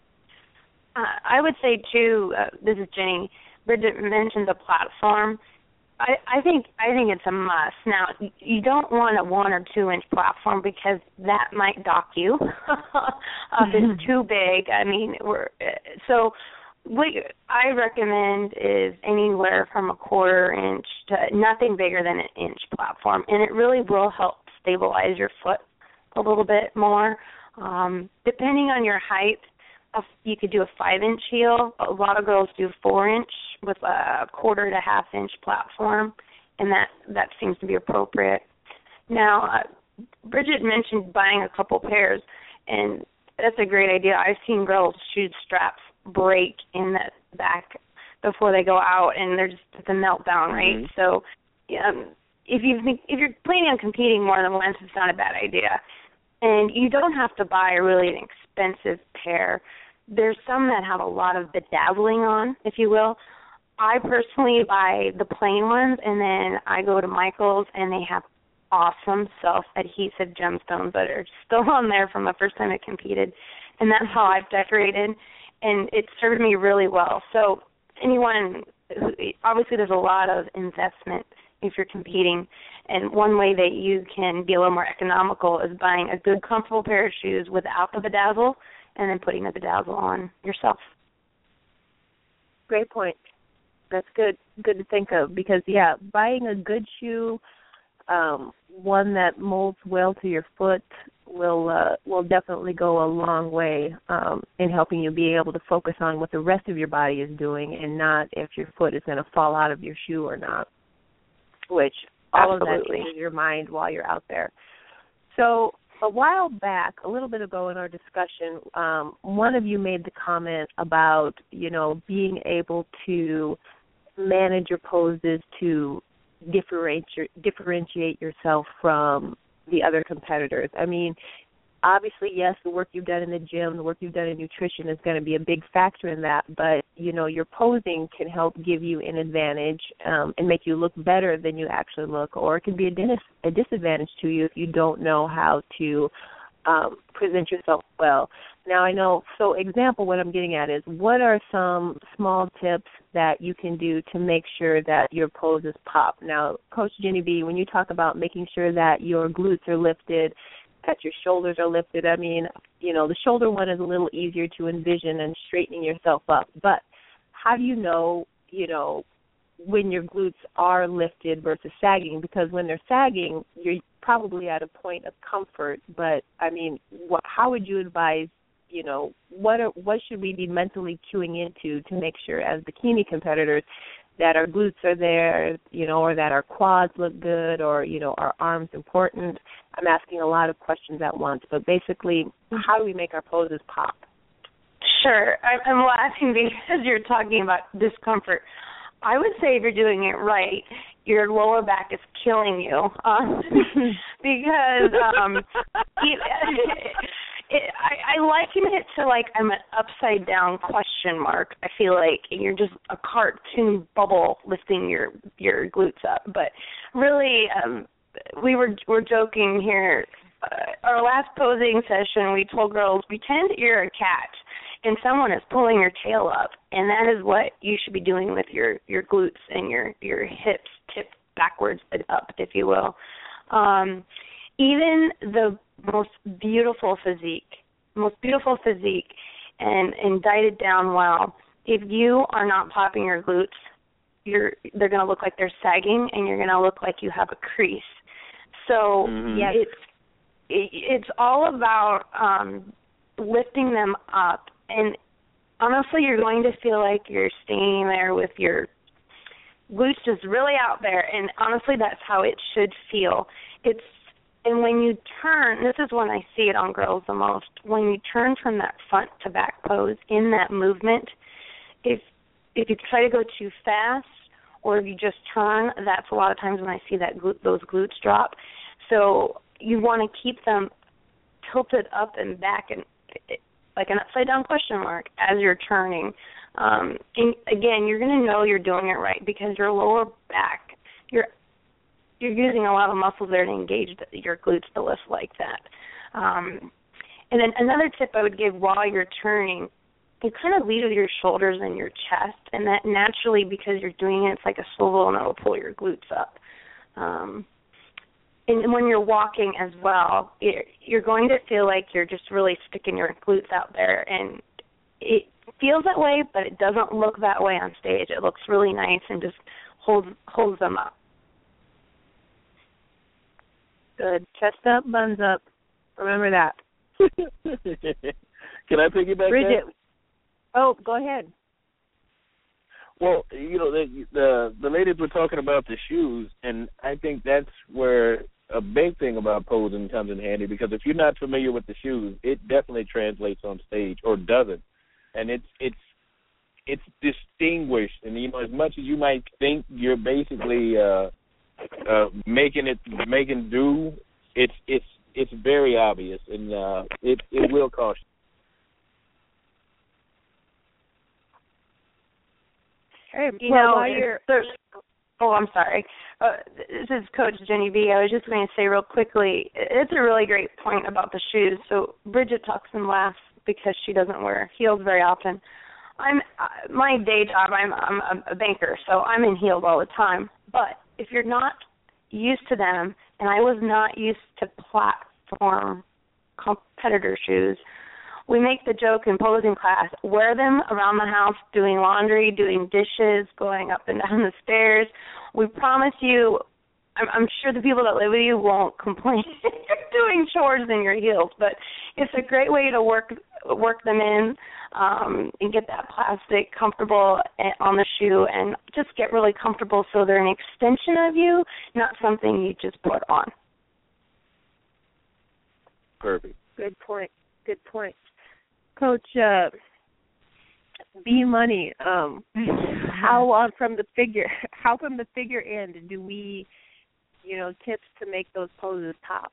Uh, I would say, too, uh, this is Jenny, Bridget mentioned the platform. I, I think I think it's a must. Now, you don't want a one or two inch platform because that might dock you if it's too big. I mean, we're so what I recommend is anywhere from a quarter inch to nothing bigger than an inch platform, and it really will help stabilize your foot a little bit more. Um, depending on your height, you could do a five-inch heel. A lot of girls do four-inch with a quarter to half-inch platform, and that, that seems to be appropriate. Now, uh, Bridget mentioned buying a couple pairs, and that's a great idea. I've seen girls' shoe straps break in the back before they go out, and they're just it's a meltdown, right? Mm-hmm. So um, if, you think, if you're planning on competing more than once, it's not a bad idea. And you don't have to buy a really expensive pair. There's some that have a lot of bedazzling on, if you will. I personally buy the plain ones, and then I go to Michael's, and they have awesome self-adhesive gemstones that are still on there from the first time I competed. And that's how I've decorated, and it served me really well. So anyone, obviously there's a lot of investment if you're competing, and one way that you can be a little more economical is buying a good, comfortable pair of shoes without the bedazzle, and then putting the bedazzle on yourself. Great point. That's good good to think of because, yeah, buying a good shoe, um, one that molds well to your foot, will uh, will definitely go a long way um, in helping you be able to focus on what the rest of your body is doing and not if your foot is going to fall out of your shoe or not, which all Absolutely. Of that is in your mind while you're out there. So a while back, a little bit ago in our discussion, um, one of you made the comment about, you know, being able to manage your poses to differentiate differentiate yourself from the other competitors. I mean, obviously, yes, the work you've done in the gym, the work you've done in nutrition is going to be a big factor in that, but, you know, your posing can help give you an advantage um, and make you look better than you actually look, or it can be a, dis- a disadvantage to you if you don't know how to um, present yourself well. Now, I know, so example, what I'm getting at is, what are some small tips that you can do to make sure that your poses pop? Now, Coach Jenny B, when you talk about making sure that your glutes are lifted, that your shoulders are lifted, I mean, you know, the shoulder one is a little easier to envision and straightening yourself up. But how do you know, you know, when your glutes are lifted versus sagging? Because when they're sagging, you're probably at a point of comfort. But, I mean, what, how would you advise, you know, what are, what should we be mentally cueing into to make sure as bikini competitors that our glutes are there, you know, or that our quads look good, or, you know, our arms important? I'm asking a lot of questions at once, but basically, how do we make our poses pop? Sure. I'm laughing because you're talking about discomfort. I would say if you're doing it right, your lower back is killing you um, because um, it, it, I, I liken it to like I'm an upside down question mark. I feel like you're just a cartoon bubble lifting your your glutes up. But really, um, we were we're joking here. Uh, our last posing session, we told girls, pretend you're a cat and someone is pulling your tail up, and that is what you should be doing with your, your glutes and your, your hips tipped backwards and up, if you will. Um, even the most beautiful physique, most beautiful physique and, and dieted down well, if you are not popping your glutes, you're they're going to look like they're sagging, and you're going to look like you have a crease. So mm-hmm. yeah, it's it, it's all about um, lifting them up. And honestly, you're going to feel like you're standing there with your glutes just really out there. And honestly, that's how it should feel. It's and when you turn, this is when I see it on girls the most. When you turn from that front to back pose in that movement, if if you try to go too fast, or if you just turn, that's a lot of times when I see that glut, those glutes drop. So you want to keep them tilted up and back and like an upside-down question mark as you're turning. Um, and again, you're going to know you're doing it right because your lower back, you're you're using a lot of muscles there to engage the, your glutes to lift like that. Um, and then another tip I would give while you're turning, you kind of lead with your shoulders and your chest, and that naturally, because you're doing it, it's like a swivel, and it'll pull your glutes up. Um, and when you're walking as well, you're going to feel like you're just really sticking your glutes out there, and it feels that way, but it doesn't look that way on stage. It looks really nice and just holds holds them up. Good. Chest up, buns up. Remember that. Can I piggyback Bridget. that? Oh, go ahead. Well, you know, the, the the ladies were talking about the shoes, and I think that's where a big thing about posing comes in handy, because if you're not familiar with the shoes, it definitely translates on stage, or doesn't. And it's it's it's distinguished, and you know, as much as you might think you're basically uh, uh, making it making do, it's it's it's very obvious, and uh, it it will cost you. Hey, You well, know, while you're, there's, oh, I'm sorry. Uh, this is Coach Jenny B. I was just going to say real quickly, it's a really great point about the shoes. So Bridget talks and laughs because she doesn't wear heels very often. I'm uh, my day job. I'm I'm a banker, so I'm in heels all the time. But if you're not used to them, and I was not used to platform competitor shoes, we make the joke in posing class, wear them around the house doing laundry, doing dishes, going up and down the stairs. We promise you, I'm, I'm sure the people that live with you won't complain if you're doing chores in your heels, but it's a great way to work work them in um, and get that plastic comfortable on the shoe and just get really comfortable so they're an extension of you, not something you just put on. Perfect. good point. Good point. Coach uh, B Money, um, how uh, from the figure, how from the figure end do we, you know, tips to make those poses pop?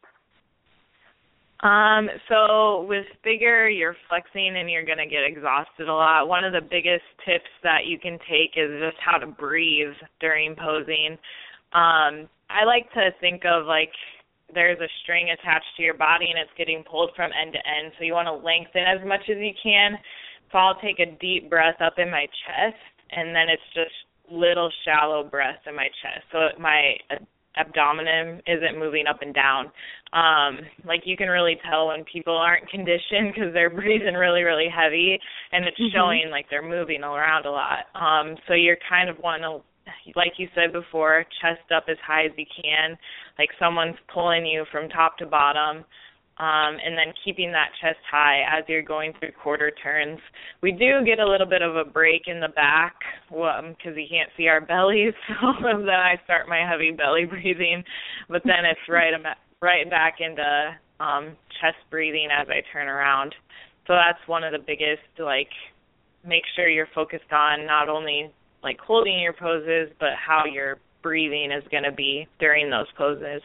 Um, so with figure, you're flexing and you're going to get exhausted a lot. One of the biggest tips that you can take is just how to breathe during posing. Um, I like to think of like there's a string attached to your body and it's getting pulled from end to end, so you want to lengthen as much as you can. So I'll take a deep breath up in my chest, and then it's just little shallow breaths in my chest. So my abdomen isn't moving up and down. Um, like you can really tell when people aren't conditioned because they're breathing really, really heavy, and it's mm-hmm. showing like they're moving around a lot. Um, so you're kind of wanting to, like you said before, chest up as high as you can, like someone's pulling you from top to bottom, um, and then keeping that chest high as you're going through quarter turns. We do get a little bit of a break in the back because you can't see our bellies, so then I start my heavy belly breathing, but then it's right, right back into um, chest breathing as I turn around. So that's one of the biggest, like, make sure you're focused on not only like holding your poses, but how your breathing is going to be during those poses.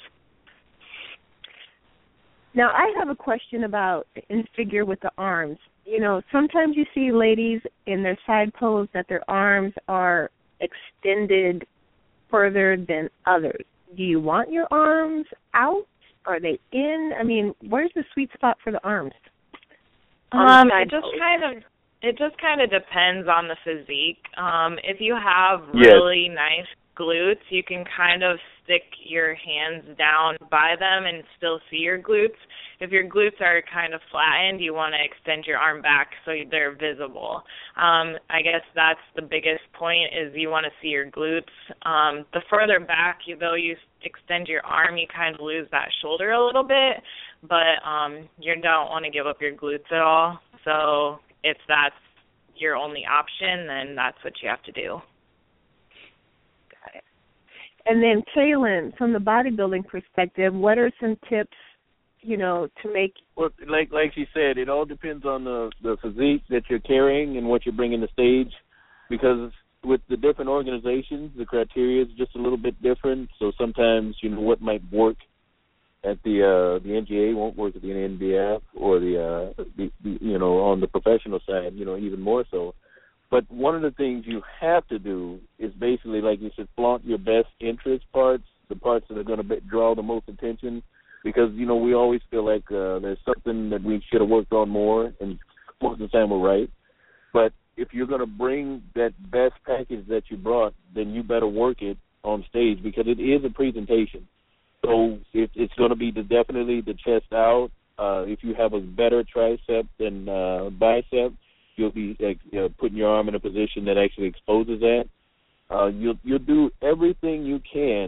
Now, I have a question about in figure with the arms. You know, sometimes you see ladies in their side pose that their arms are extended further than others. Do you want your arms out? Are they in? I mean, where's the sweet spot for the arms? Um, it just pose? kind of It just kind of depends on the physique. Um, if you have really yes. nice glutes, you can kind of stick your hands down by them and still see your glutes. If your glutes are kind of flattened, you want to extend your arm back so they're visible. Um, I guess that's the biggest point is you want to see your glutes. Um, the further back, you, though you extend your arm, you kind of lose that shoulder a little bit, but um, you don't want to give up your glutes at all. So if that's your only option, then that's what you have to do. Got it. And then, Kaylin, from the bodybuilding perspective, what are some tips, you know, to make... Well, like like she said, it all depends on the, the physique that you're carrying and what you're bringing to stage, because with the different organizations, the criteria is just a little bit different. So sometimes, you know, what might work at the uh, the N G A won't work at the N B F or the, uh, the, the you know on the professional side, you know, even more so. But one of the things you have to do is basically, like you said, flaunt your best interest parts, the parts that are going to draw the most attention, because you know we always feel like uh, there's something that we should have worked on more, and most of the time we're right. But if you're going to bring that best package that you brought, then you better work it on stage, because it is a presentation. So it, it's going to be the, definitely the chest out. Uh, if you have a better tricep than uh, bicep, you'll be uh, putting your arm in a position that actually exposes that. Uh, you'll, you'll do everything you can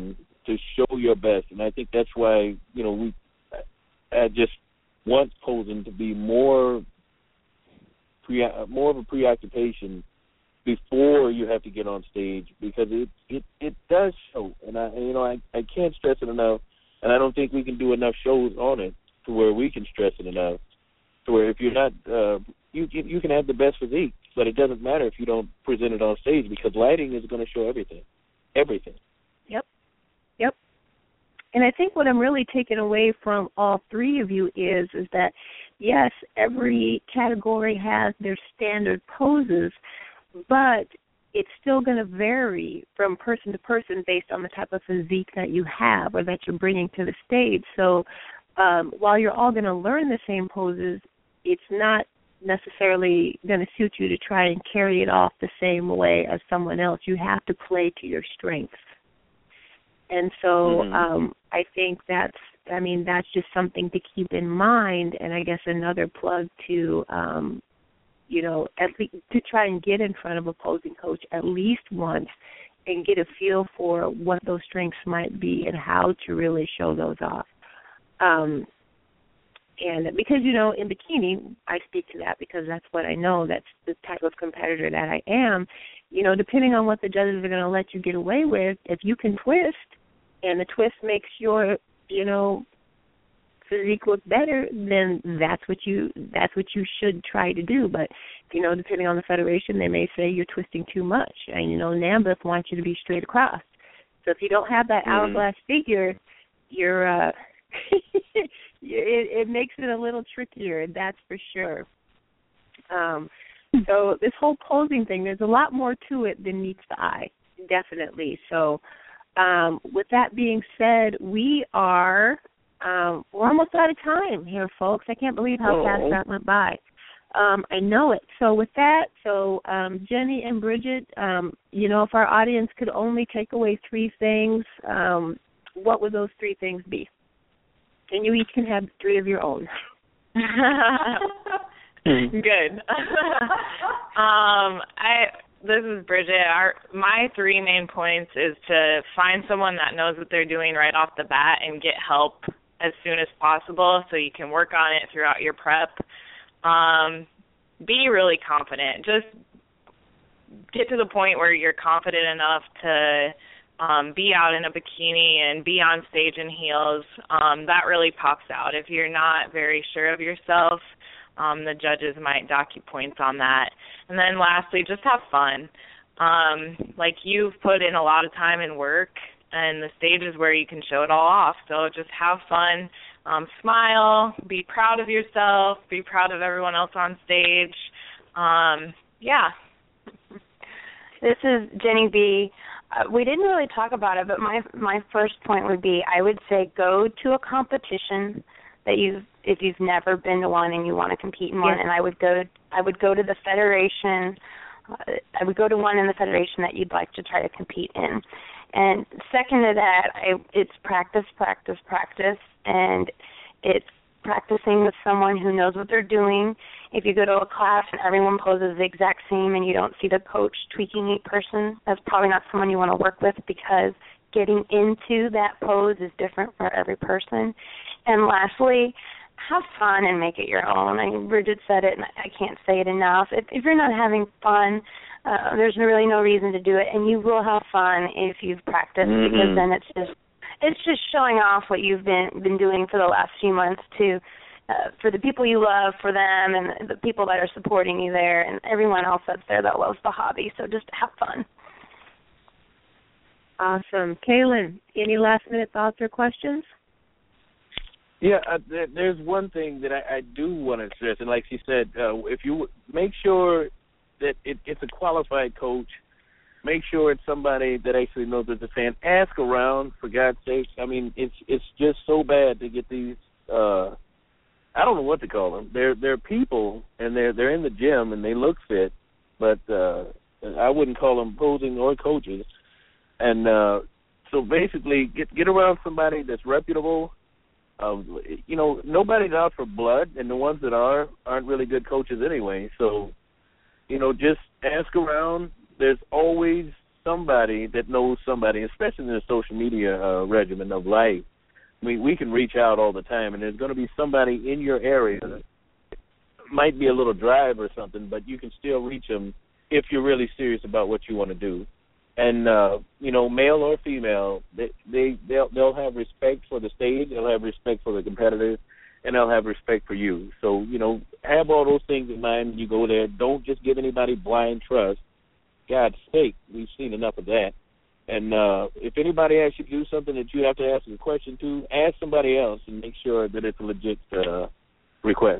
to show your best, and I think that's why you know we I just want posing to be more pre more of a preoccupation before you have to get on stage, because it it, it does show, and I you know I, I can't stress it enough, and I don't think we can do enough shows on it to where we can stress it enough. To where if you're not uh, you you can have the best physique, but it doesn't matter if you don't present it on stage, because lighting is going to show everything, everything. Yep, yep. And I think what I'm really taking away from all three of you is is that yes, every category has their standard poses, but it's still going to vary from person to person based on the type of physique that you have or that you're bringing to the stage. So um, while you're all going to learn the same poses, it's not necessarily going to suit you to try and carry it off the same way as someone else. You have to play to your strengths. And so mm-hmm. um, I think that's, I mean, that's just something to keep in mind, and I guess another plug to, um, you know, at least to try and get in front of a posing coach at least once and get a feel for what those strengths might be and how to really show those off. Um, and because, you know, in bikini, I speak to that because that's what I know. That's the type of competitor that I am. You know, depending on what the judges are going to let you get away with, if you can twist and the twist makes your, you know, physique look better, then that's what you that's what you should try to do. But, you know, depending on the federation, they may say you're twisting too much. And, you know, NAMBLA wants you to be straight across. So if you don't have that mm-hmm. hourglass figure, you're uh, it, it makes it a little trickier, that's for sure. Um, so this whole posing thing, there's a lot more to it than meets the eye, definitely. So um, with that being said, we are um, we're almost out of time here, folks. I can't believe how oh. fast that went by. Um, I know it. So with that, so um, Jenny and Bridget, um, you know, if our audience could only take away three things, um, what would those three things be? And you each can have three of your own. Good. um, I this is Bridget. Our my three main points is to find someone that knows what they're doing right off the bat and get help as soon as possible so you can work on it throughout your prep. Um, be really confident. Just get to the point where you're confident enough to um, be out in a bikini and be on stage in heels. Um, that really pops out. If you're not very sure of yourself, um, the judges might dock you points on that. And then lastly, just have fun. Um, like you've put in a lot of time and work, and the stage is where you can show it all off. So just have fun. Um, smile, be proud of yourself, be proud of everyone else on stage. Um, yeah. This is Jenny B. Uh, we didn't really talk about it, but my my first point would be I would say go to a competition that you've if you've never been to one and you want to compete in one, yes. and I would go I would go to the federation. Uh, I would go to one in the federation that you'd like to try to compete in. And second to that, I, it's practice, practice, practice, and it's practicing with someone who knows what they're doing. If you go to a class and everyone poses the exact same and you don't see the coach tweaking each person, that's probably not someone you want to work with, because getting into that pose is different for every person. And lastly, have fun and make it your own. I mean, Bridget said it, and I can't say it enough. If, if you're not having fun, uh, there's really no reason to do it, and you will have fun if you've practiced, mm-hmm. because then it's just it's just showing off what you've been been doing for the last few months to uh, for the people you love, for them, and the people that are supporting you there, and everyone else that's there that loves the hobby. So just have fun. Awesome. Kaylin, any last-minute thoughts or questions? Yeah, uh, there, there's one thing that I, I do want to stress, and like she said, uh, if you make sure that it, it's a qualified coach, make sure it's somebody that actually knows what they're saying. Ask around, for God's sake. I mean, it's it's just so bad to get these. Uh, I don't know what to call them. They're they're people, and they're they're in the gym and they look fit, but uh, I wouldn't call them posing or coaches. And uh, so basically, get get around somebody that's reputable. Uh, you know, nobody's out for blood, and the ones that are aren't really good coaches anyway. So, you know, just ask around. There's always somebody that knows somebody, especially in the social media uh, regimen of life. We we can reach out all the time, and there's going to be somebody in your area. Might be a little drive or something, but you can still reach them if you're really serious about what you want to do. And uh, you know, male or female, they they they'll, they'll have respect for the stage, they'll have respect for the competitors, and they'll have respect for you. So you know, have all those things in mind when you go there. Don't just give anybody blind trust. God's sake, we've seen enough of that. And uh, if anybody asks you to do something that you have to ask a question to, ask somebody else and make sure that it's a legit uh, request.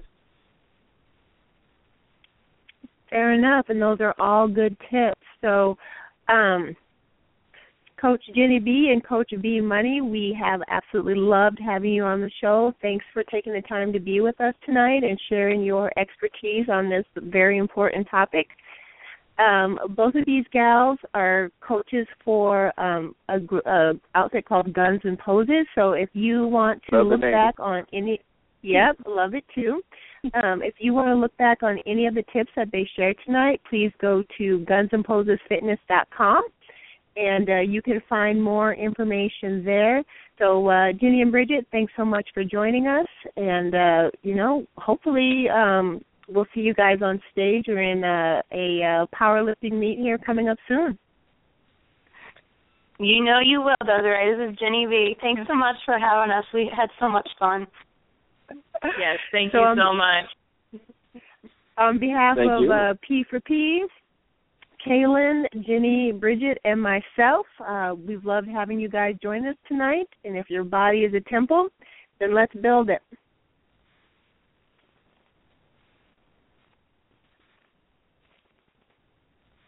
Fair enough, and those are all good tips. So, um, Coach Jenny B and Coach B Money, we have absolutely loved having you on the show. Thanks for taking the time to be with us tonight and sharing your expertise on this very important topic. Um, both of these gals are coaches for um, a, a outfit called Guns and Poses. So if you want to love look back on any, yep, love it too. Um, if you want to look back on any of the tips that they shared tonight, please go to guns and poses fitness dot com, and uh, you can find more information there. So uh, Jenny and Bridget, thanks so much for joining us, and uh, you know, hopefully. Um, We'll see you guys on stage or in a, a, a powerlifting meet here coming up soon. You know you will, Desiree. This is Jenny B. Thanks so much for having us. We had so much fun. Yes, thank so you on, so much. On behalf Thank of uh, P for P, Kaylin, Jenny, Bridget, and myself, uh, we've loved having you guys join us tonight. And if your body is a temple, then let's build it.